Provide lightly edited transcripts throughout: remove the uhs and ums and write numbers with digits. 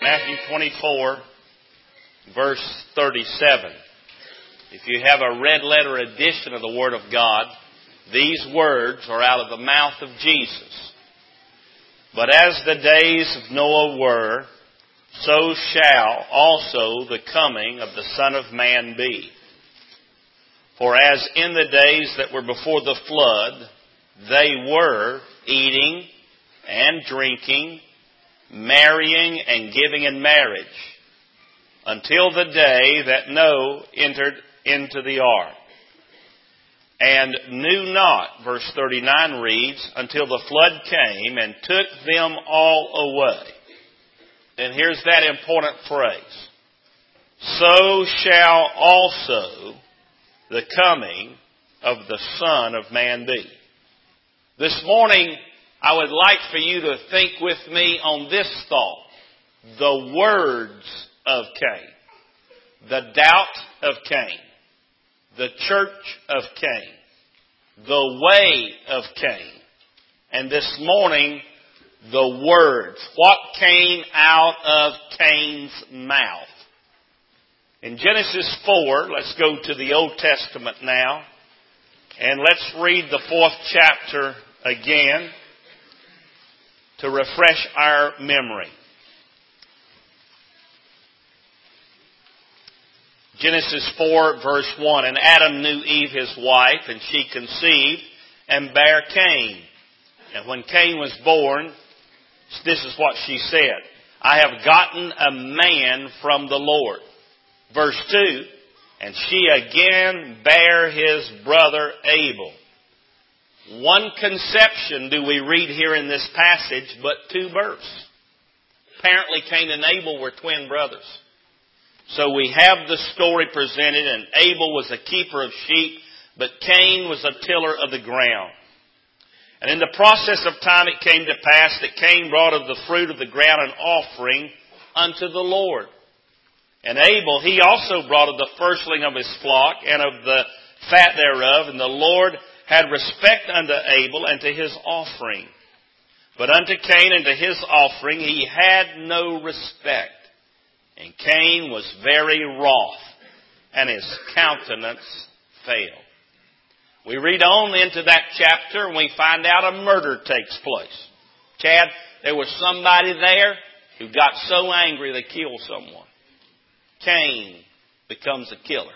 Matthew 24, verse 37. If you have a red letter edition of the Word of God, these words are out of the mouth of Jesus. But as the days of Noah were, so shall also the coming of the Son of Man be. For as in the days that were before the flood, they were eating and drinking, marrying and giving in marriage, until the day that Noah entered into the ark, and knew not, verse 39 reads, until the flood came and took them all away. And here's that important phrase. So shall also the coming of the Son of Man be. This morning, I would like for you to think with me on this thought. The words of Cain. The doubt of Cain. The church of Cain. The way of Cain. And this morning, the words. What came out of Cain's mouth? In Genesis 4, let's go to the Old Testament now. And let's read the 4th chapter again to refresh our memory. Genesis 4, verse 1. And Adam knew Eve his wife, and she conceived and bare Cain. And when Cain was born, this is what she said. I have gotten a man from the Lord. Verse 2. And she again bare his brother Abel. One conception do we read here in this passage, but two births. Apparently Cain and Abel were twin brothers. So we have the story presented, and Abel was a keeper of sheep, but Cain was a tiller of the ground. And in the process of time it came to pass that Cain brought of the fruit of the ground an offering unto the Lord. And Abel, he also brought of the firstling of his flock and of the fat thereof, and the Lord had respect unto Abel and to his offering. But unto Cain and to his offering he had no respect. And Cain was very wroth, and his countenance failed. We read on into that chapter, and we find out a murder takes place. Chad, there was somebody there who got so angry they killed someone. Cain becomes a killer.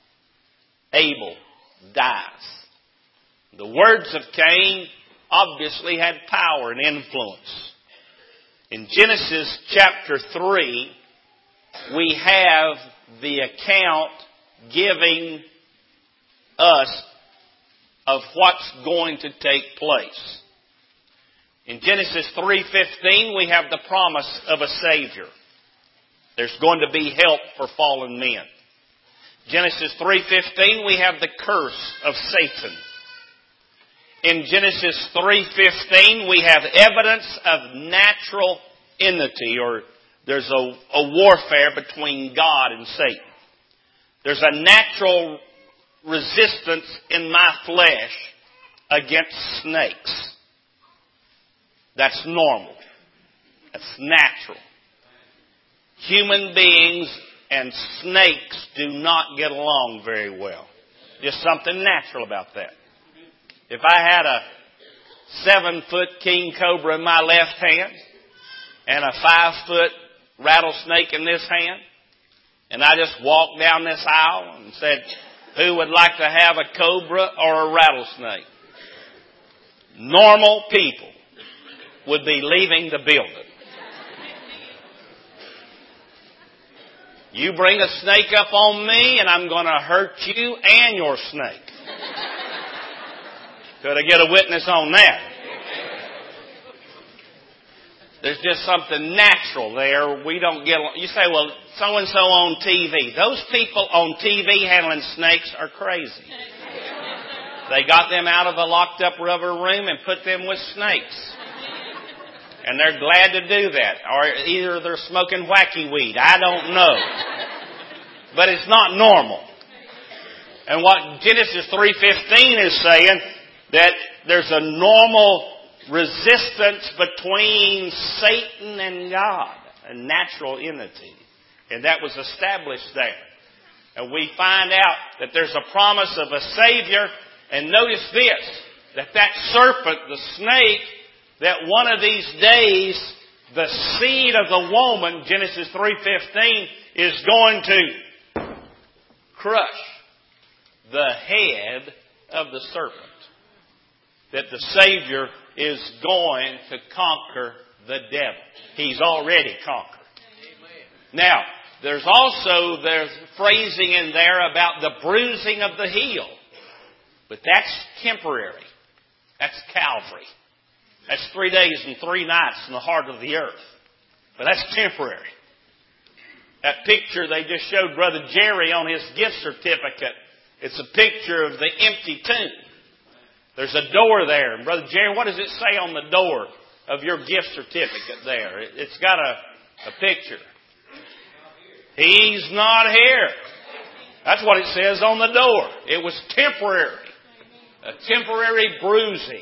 Abel dies. The words of Cain obviously had power and influence. In Genesis chapter 3, we have the account giving us of what's going to take place. In Genesis 3:15, we have the promise of a Savior. There's going to be help for fallen men. Genesis 3:15, we have the curse of Satan. In Genesis 3:15, we have evidence of natural enmity, or there's a warfare between God and Satan. There's a natural resistance in my flesh against snakes. That's normal. That's natural. Human beings and snakes do not get along very well. Just something natural about that. If I had a 7-foot king cobra in my left hand and a 5-foot rattlesnake in this hand, and I just walked down this aisle and said, who would like to have a cobra or a rattlesnake? Normal people would be leaving the building. You bring a snake up on me and I'm going to hurt you and your snake. Could I get a witness on that? There's just something natural there. We don't get... You say, well, so-and-so on TV. Those people on TV handling snakes are crazy. They got them out of a locked-up rubber room and put them with snakes. And they're glad to do that. Or either they're smoking wacky weed. I don't know. But it's not normal. And what Genesis 3:15 is saying, that there's a normal resistance between Satan and God. a natural entity. And that was established there. And we find out that there's a promise of a Savior. And notice this, that serpent, the snake, that one of these days, the seed of the woman, Genesis 3:15, is going to crush the head of the serpent. That the Savior is going to conquer the devil. He's already conquered. Now, there's phrasing in there about the bruising of the heel. But that's temporary. That's Calvary. That's 3 days and 3 nights in the heart of the earth. But that's temporary. That picture they just showed Brother Jerry on his gift certificate, it's a picture of the empty tomb. There's a door there. And Brother Jerry, what does it say on the door of your gift certificate there? It's got a picture. He's not here. That's what it says on the door. It was temporary. A temporary bruising.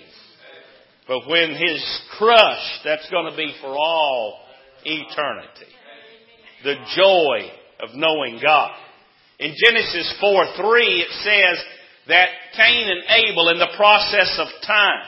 But when He's crushed, that's going to be for all eternity. The joy of knowing God. In Genesis 4:3, it says that Cain and Abel, in the process of time,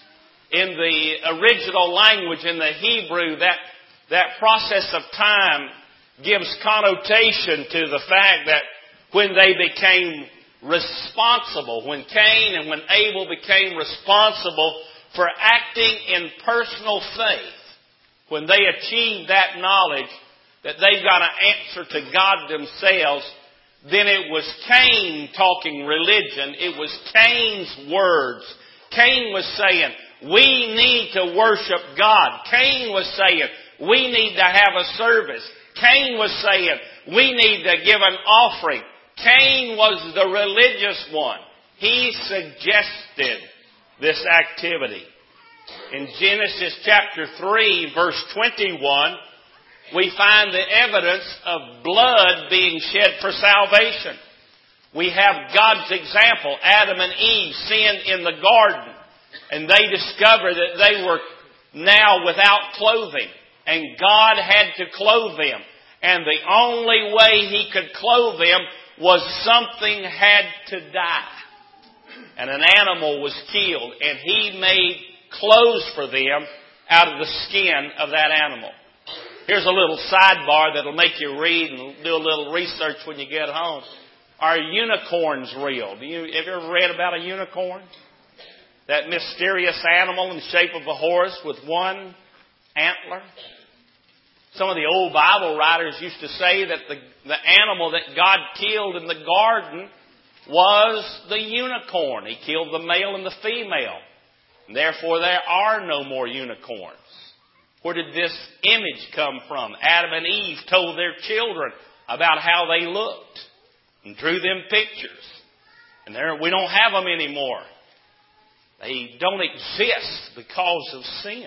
in the original language, in the Hebrew, that process of time gives connotation to the fact that when they became responsible, when Cain and when Abel became responsible for acting in personal faith, when they achieved that knowledge that they've got to answer to God themselves, then it was Cain talking religion. It was Cain's words. Cain was saying, we need to worship God. Cain was saying, we need to have a service. Cain was saying, we need to give an offering. Cain was the religious one. He suggested this activity. In Genesis chapter 3, verse 21, we find the evidence of blood being shed for salvation. We have God's example. Adam and Eve sinned in the garden, and they discovered that they were now without clothing, and God had to clothe them. And the only way He could clothe them was something had to die. And an animal was killed, and He made clothes for them out of the skin of that animal. Here's a little sidebar that'll make you read and do a little research when you get home. Are unicorns real? Have you ever read about a unicorn? That mysterious animal in the shape of a horse with one antler? Some of the old Bible writers used to say that the animal that God killed in the garden was the unicorn. He killed the male and the female. And therefore, there are no more unicorns. Where did this image come from? Adam and Eve told their children about how they looked and drew them pictures. And we don't have them anymore. They don't exist because of sin.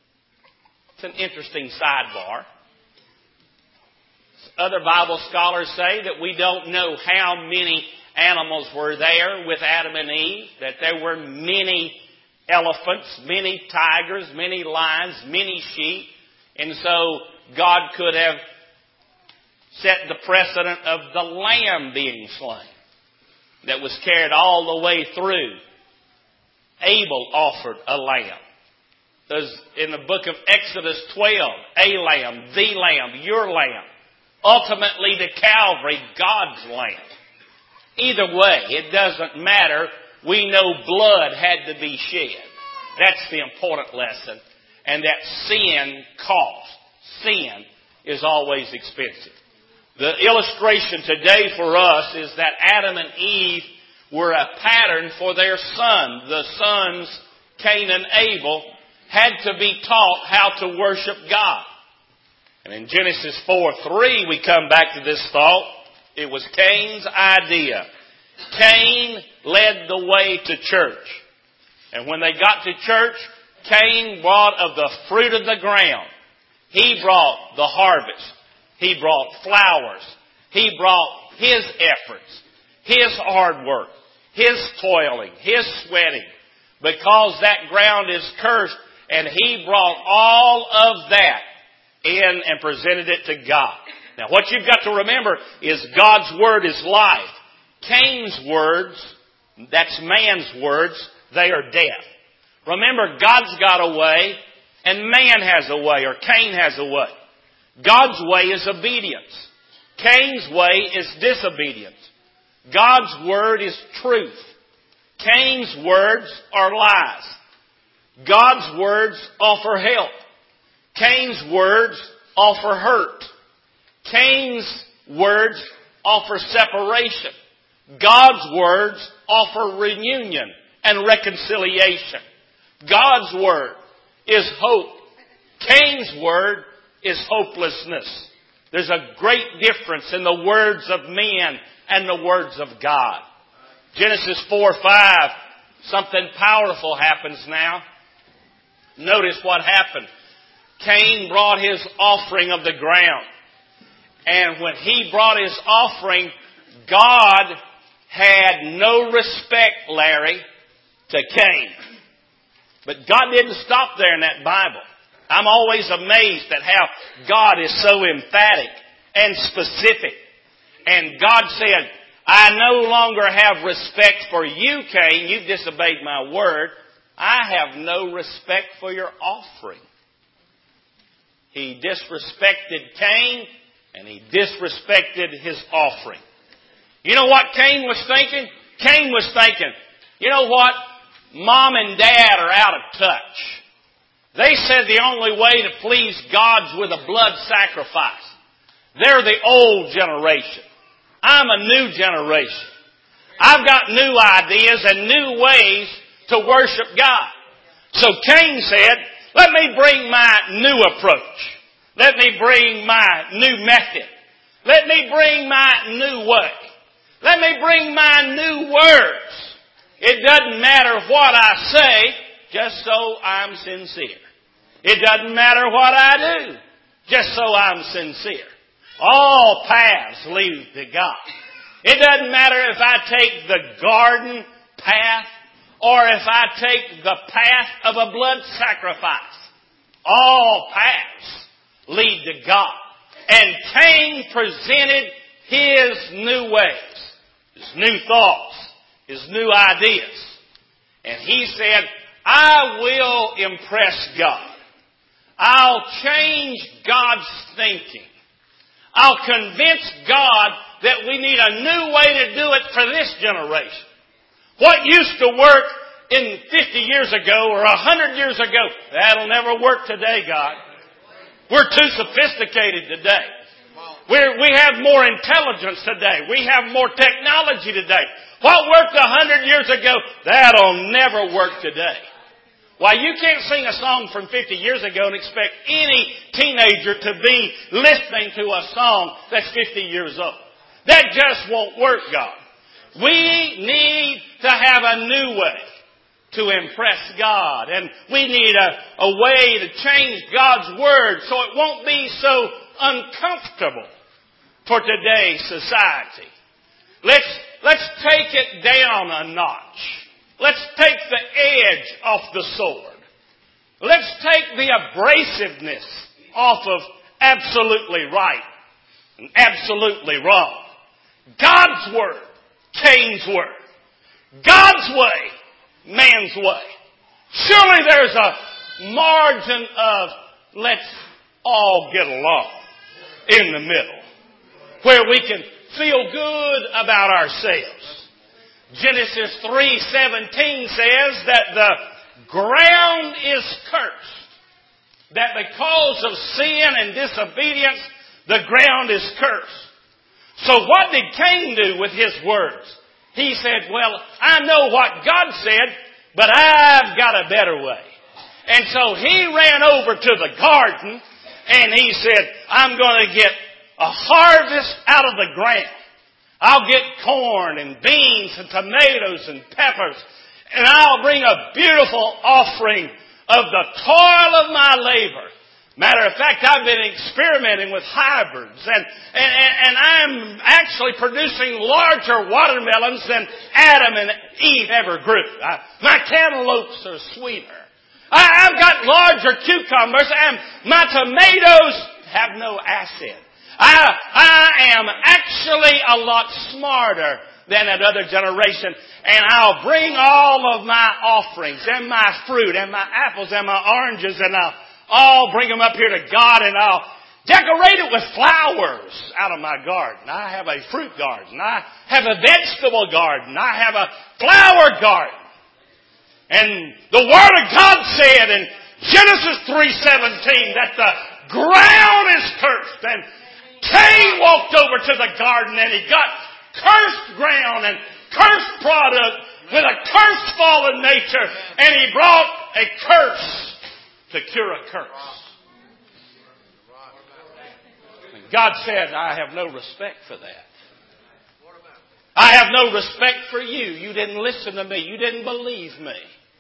It's an interesting sidebar. Other Bible scholars say that we don't know how many animals were there with Adam and Eve, that there were many elephants, many tigers, many lions, many sheep. And so God could have set the precedent of the lamb being slain that was carried all the way through. Abel offered a lamb. There's in the book of Exodus 12, a lamb, the lamb, your lamb. Ultimately to Calvary, God's lamb. Either way, it doesn't matter. We know blood had to be shed. That's the important lesson. And that sin costs. Sin is always expensive. The illustration today for us is that Adam and Eve were a pattern for their son. The sons, Cain and Abel, had to be taught how to worship God. And in Genesis 4:3, we come back to this thought. It was Cain's idea. Cain led the way to church. And when they got to church, Cain brought of the fruit of the ground. He brought the harvest. He brought flowers. He brought his efforts, his hard work, his toiling, his sweating. Because that ground is cursed, and he brought all of that. in and presented it to God. Now what you've got to remember is God's Word is life. Cain's words, that's man's words, they are death. Remember, God's got a way and man has a way, or Cain has a way. God's way is obedience. Cain's way is disobedience. God's Word is truth. Cain's words are lies. God's words offer help. Cain's words offer hurt. Cain's words offer separation. God's words offer reunion and reconciliation. God's Word is hope. Cain's word is hopelessness. There's a great difference in the words of men and the words of God. Genesis 4:5, something powerful happens now. Notice what happened. Cain brought his offering of the ground. And when he brought his offering, God had no respect, Larry, to Cain. But God didn't stop there in that Bible. I'm always amazed at how God is so emphatic and specific. And God said, I no longer have respect for you, Cain. You've disobeyed my word. I have no respect for your offering. He disrespected Cain, and he disrespected his offering. You know what Cain was thinking? Cain was thinking, you know what? Mom and Dad are out of touch. They said the only way to please God's with a blood sacrifice. They're the old generation. I'm a new generation. I've got new ideas and new ways to worship God. So Cain said, let me bring my new approach. Let me bring my new method. Let me bring my new way. Let me bring my new words. It doesn't matter what I say, just so I'm sincere. It doesn't matter what I do, just so I'm sincere. All paths lead to God. It doesn't matter if I take the garden path or if I take the path of a blood sacrifice. All paths lead to God. And Cain presented his new ways, his new thoughts, his new ideas. And he said, I will impress God. I'll change God's thinking. I'll convince God that we need a new way to do it for this generation. What used to work in 50 years ago or 100 years ago, that'll never work today, God. We're too sophisticated today. We have more intelligence today. We have more technology today. What worked 100 years ago, that'll never work today. Why, you can't sing a song from 50 years ago and expect any teenager to be listening to a song that's 50 years old. That just won't work, God. We need to have a new way to impress God. And we need a way to change God's Word so it won't be so uncomfortable for today's society. Let's take it down a notch. Let's take the edge off the sword. Let's take the abrasiveness off of absolutely right and absolutely wrong. God's Word, Cain's Word. God's way, man's way. Surely there's a margin of let's all get along in the middle where we can feel good about ourselves. Genesis 3:17 says that the ground is cursed. That because of sin and disobedience, the ground is cursed. So what did Cain do with his words? He said, well, I know what God said, but I've got a better way. And so he ran over to the garden and he said, I'm going to get a harvest out of the ground. I'll get corn and beans and tomatoes and peppers, and I'll bring a beautiful offering of the toil of my labor. Matter of fact, I've been experimenting with hybrids, and I'm actually producing larger watermelons than Adam and Eve ever grew. My cantaloupes are sweeter. I've got larger cucumbers, and my tomatoes have no acid. I am actually a lot smarter than that other generation, and I'll bring all of my offerings and my fruit and my apples and my oranges, and I'll all bring them up here to God, and I'll decorate it with flowers out of my garden. I have a fruit garden. I have a vegetable garden. I have a flower garden. And the Word of God said in Genesis 3:17 that the ground is cursed. And Cain walked over to the garden and he got cursed ground and cursed product with a cursed fallen nature. And he brought a curse to cure a curse. And God said, I have no respect for that. I have no respect for you. You didn't listen to me. You didn't believe me.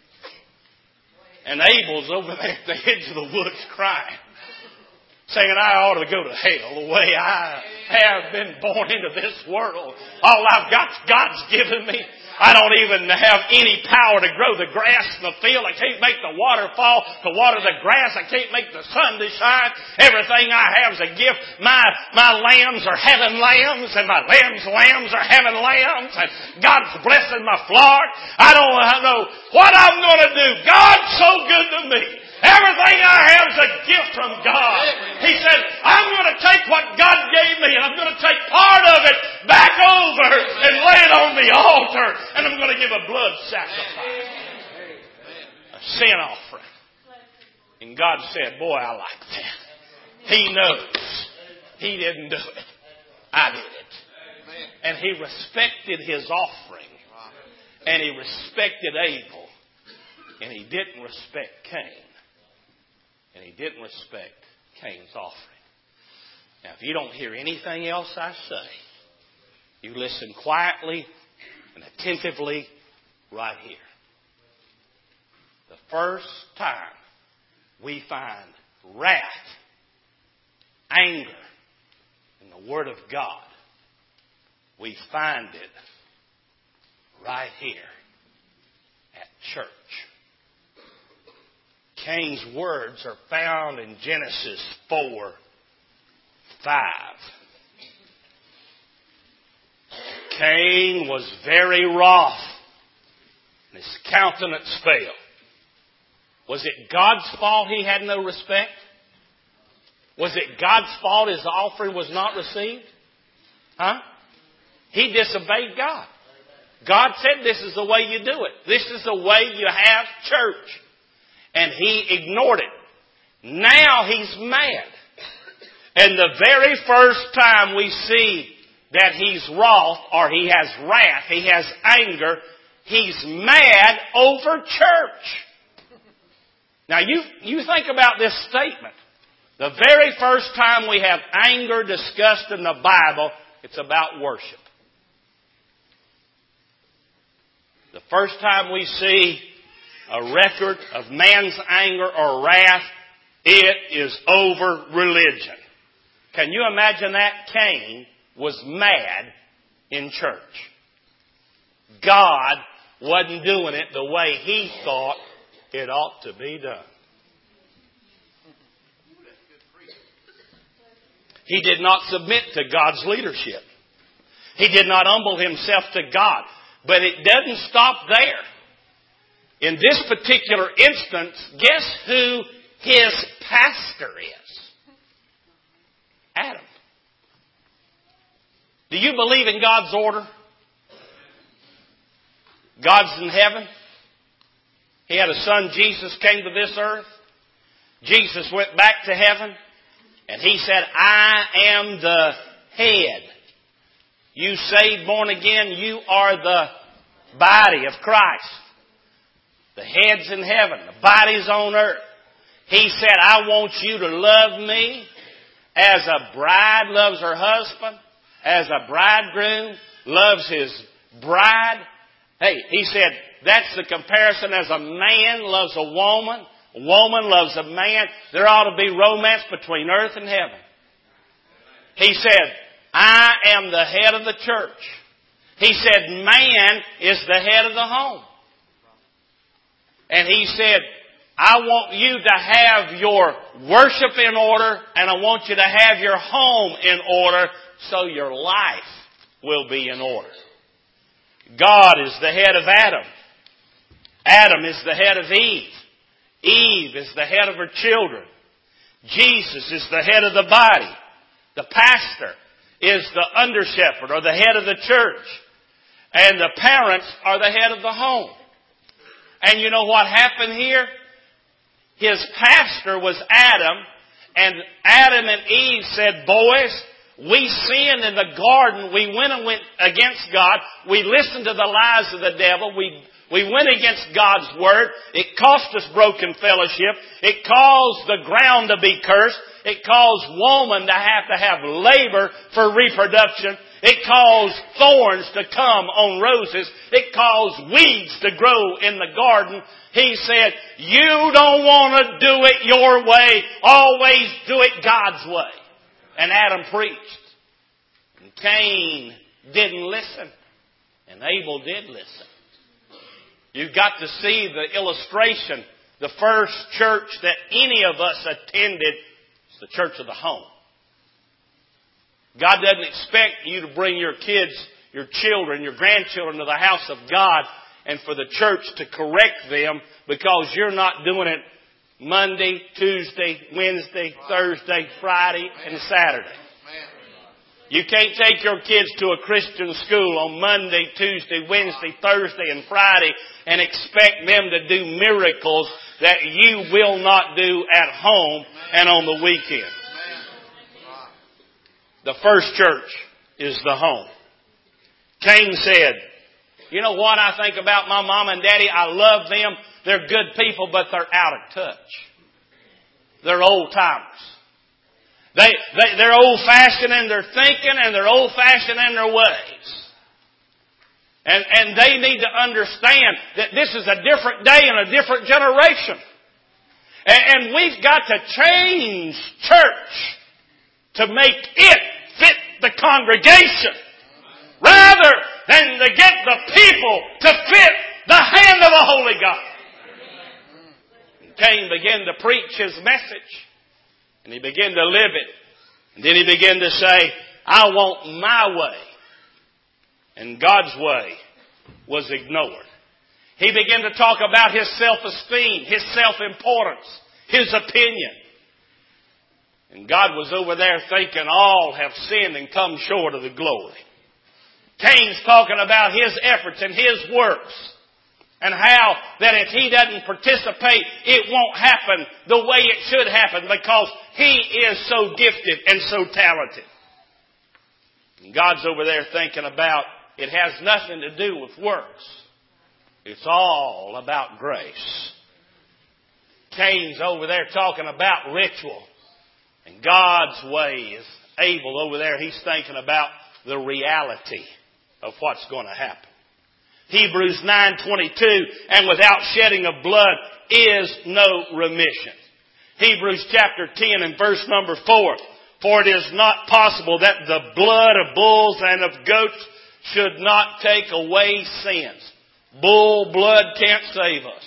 And Abel's over there at the edge of the woods crying, saying, I ought to go to hell the way I have been born into this world. All I've got, God's given me. I don't even have any power to grow the grass in the field. I can't make the water fall to water the grass. I can't make the sun to shine. Everything I have is a gift. My lambs are having lambs, and my lambs are having lambs, and God's blessing my flock. I don't know what I'm going to do. God's so good to me. Everything I have is a gift from God. He said, I'm going to take what God gave me and I'm going to take part of it back over and lay it on the altar, and I'm going to give a blood sacrifice. A sin offering. And God said, boy, I like that. He knows. He didn't do it. I did it. And he respected his offering. And he respected Abel. And he didn't respect Cain. And he didn't respect Cain's offering. Now, if you don't hear anything else I say, you listen quietly and attentively right here. The first time we find wrath, anger in the Word of God, we find it right here at church. Cain's words are found in Genesis 4:5. Cain was very wroth, and his countenance fell. Was it God's fault he had no respect? Was it God's fault his offering was not received? Huh? He disobeyed God. God said this is the way you do it. This is the way you have church. And he ignored it. Now he's mad. And the very first time we see that he's wroth, or he has wrath, he has anger, he's mad over church. Now you think about this statement. The very first time we have anger discussed in the Bible, it's about worship. The first time we see a record of man's anger or wrath, it is over religion. Can you imagine that? Cain was mad in church. God wasn't doing it the way he thought it ought to be done. He did not submit to God's leadership. He did not humble himself to God. But it doesn't stop there. In this particular instance, guess who his pastor is? Adam. Do you believe in God's order? God's in heaven. He had a son, Jesus, came to this earth. Jesus went back to heaven. And he said, I am the head. You saved, born again, you are the body of Christ. The head's in heaven. The body's on earth. He said, I want you to love me as a bride loves her husband, as a bridegroom loves his bride. Hey, he said, that's the comparison as a man loves a woman loves a man. There ought to be romance between earth and heaven. He said, I am the head of the church. He said, man is the head of the home. And he said, I want you to have your worship in order, and I want you to have your home in order so your life will be in order. God is the head of Adam. Adam is the head of Eve. Eve is the head of her children. Jesus is the head of the body. The pastor is the under shepherd or the head of the church. And the parents are the head of the home. And you know what happened here? His pastor was Adam, and Adam and Eve said, boys, we sinned in the garden. We went against God. We listened to the lies of the devil. We went against God's word. It cost us broken fellowship. It caused the ground to be cursed. It caused woman to have labor for reproduction. It caused thorns to come on roses. It caused weeds to grow in the garden. He said, you don't want to do it your way. Always do it God's way. And Adam preached. And Cain didn't listen. And Abel did listen. You've got to see the illustration. The first church that any of us attended is the church of the home. God doesn't expect you to bring your kids, your children, your grandchildren to the house of God and for the church to correct them because you're not doing it Monday, Tuesday, Wednesday, Thursday, Friday, and Saturday. You can't take your kids to a Christian school on Monday, Tuesday, Wednesday, Thursday, and Friday and expect them to do miracles that you will not do at home and on the weekend. The first church is the home. Cain said, you know what I think about my mom and daddy? I love them. They're good people, but they're out of touch. They're old timers. They're old-fashioned in their thinking and they're old-fashioned in their ways. And they need to understand that this is a different day and a different generation. And we've got to change church to make it fit the congregation rather than to get the people to fit the hand of the Holy God. And Cain began to preach his message. And he began to live it. And then he began to say, I want my way. And God's way was ignored. He began to talk about his self-esteem, his self-importance, his opinion. And God was over there thinking all have sinned and come short of the glory. Cain's talking about his efforts and his works. And how that if he doesn't participate, it won't happen the way it should happen because he is so gifted and so talented. And God's over there thinking about it has nothing to do with works. It's all about grace. Cain's over there talking about ritual. And God's way is Abel over there. He's thinking about the reality of what's going to happen. Hebrews 9:22, and without shedding of blood is no remission. Hebrews chapter 10 and verse number 4. For it is not possible that the blood of bulls and of goats should not take away sins. Bull blood can't save us.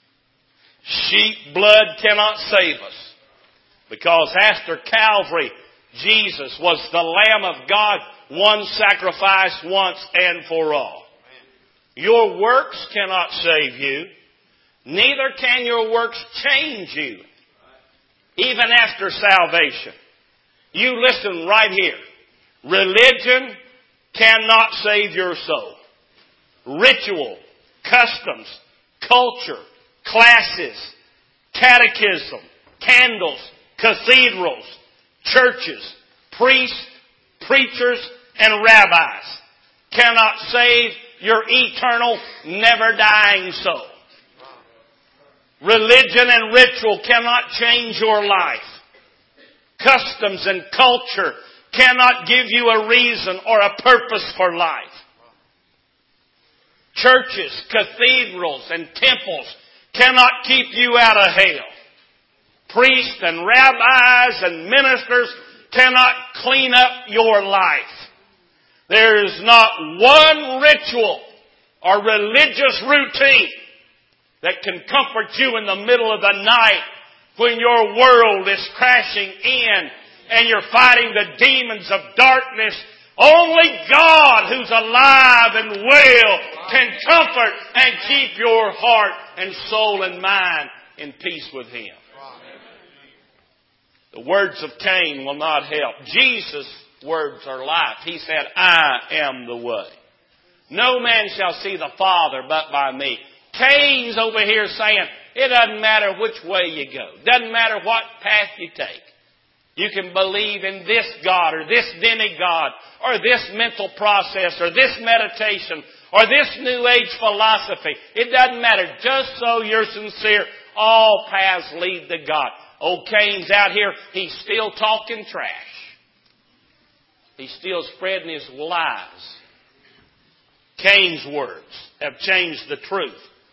Sheep blood cannot save us. Because after Calvary, Jesus was the Lamb of God, one sacrifice once and for all. Your works cannot save you. Neither can your works change you. Even after salvation. You listen right here. Religion cannot save your soul. Ritual, customs, culture, classes, catechism, candles, cathedrals, churches, priests, preachers, and rabbis cannot save your eternal, never-dying soul. Religion and ritual cannot change your life. Customs and culture cannot give you a reason or a purpose for life. Churches, cathedrals, and temples cannot keep you out of hell. Priests and rabbis and ministers cannot clean up your life. There is not one ritual or religious routine that can comfort you in the middle of the night when your world is crashing in and you're fighting the demons of darkness. Only God, who's alive and well, can comfort and keep your heart and soul and mind in peace with Him. The words of Cain will not help. Jesus' words are life. He said, I am the way. No man shall see the Father but by me. Cain's over here saying, it doesn't matter which way you go. Doesn't matter what path you take. You can believe in this God or this demigod or this mental process or this meditation or this New Age philosophy. It doesn't matter. Just so you're sincere, all paths lead to God. Old Cain's out here. He's still talking trash. He's still spreading his lies. Cain's words have changed the truth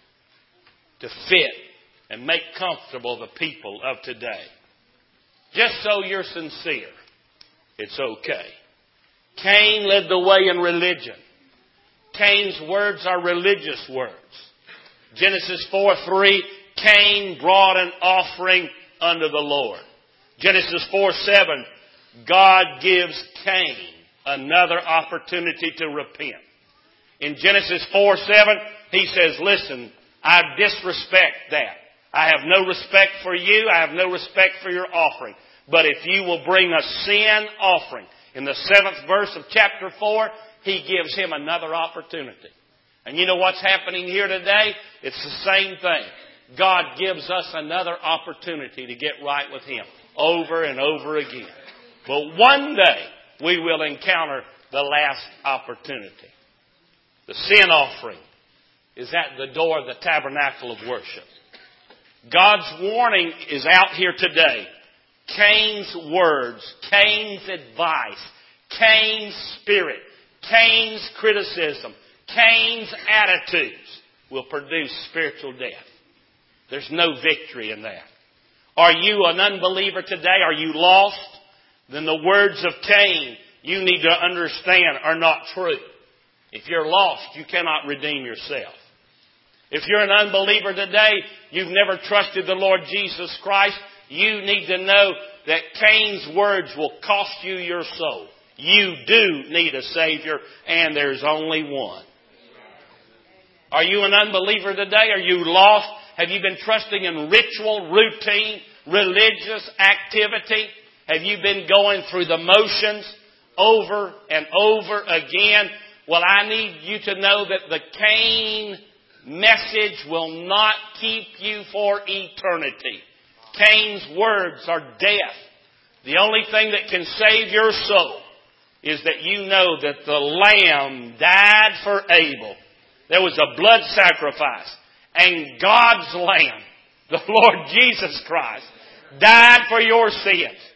to fit and make comfortable the people of today. Just so you're sincere, it's okay. Cain led the way in religion. Cain's words are religious words. Genesis 4:3, Cain brought an offering unto the Lord. Genesis 4:7, God gives Cain another opportunity to repent. In Genesis 4:7, He says, listen, I disrespect that. I have no respect for you. I have no respect for your offering. But if you will bring a sin offering. In the 7th verse of chapter 4, He gives him another opportunity. And you know what's happening here today? It's the same thing. God gives us another opportunity to get right with Him over and over again. But one day we will encounter the last opportunity. The sin offering is at the door of the tabernacle of worship. God's warning is out here today. Cain's words, Cain's advice, Cain's spirit, Cain's criticism, Cain's attitudes will produce spiritual death. There's no victory in that. Are you an unbeliever today? Are you lost? Then the words of Cain, you need to understand, are not true. If you're lost, you cannot redeem yourself. If you're an unbeliever today, you've never trusted the Lord Jesus Christ, you need to know that Cain's words will cost you your soul. You do need a Savior, and there's only one. Are you an unbeliever today? Are you lost? Have you been trusting in ritual, routine, religious activity? Have you been going through the motions over and over again? Well, I need you to know that the Cain message will not keep you for eternity. Cain's words are death. The only thing that can save your soul is that you know that the Lamb died for Abel. There was a blood sacrifice. And God's Lamb, the Lord Jesus Christ, died for your sins.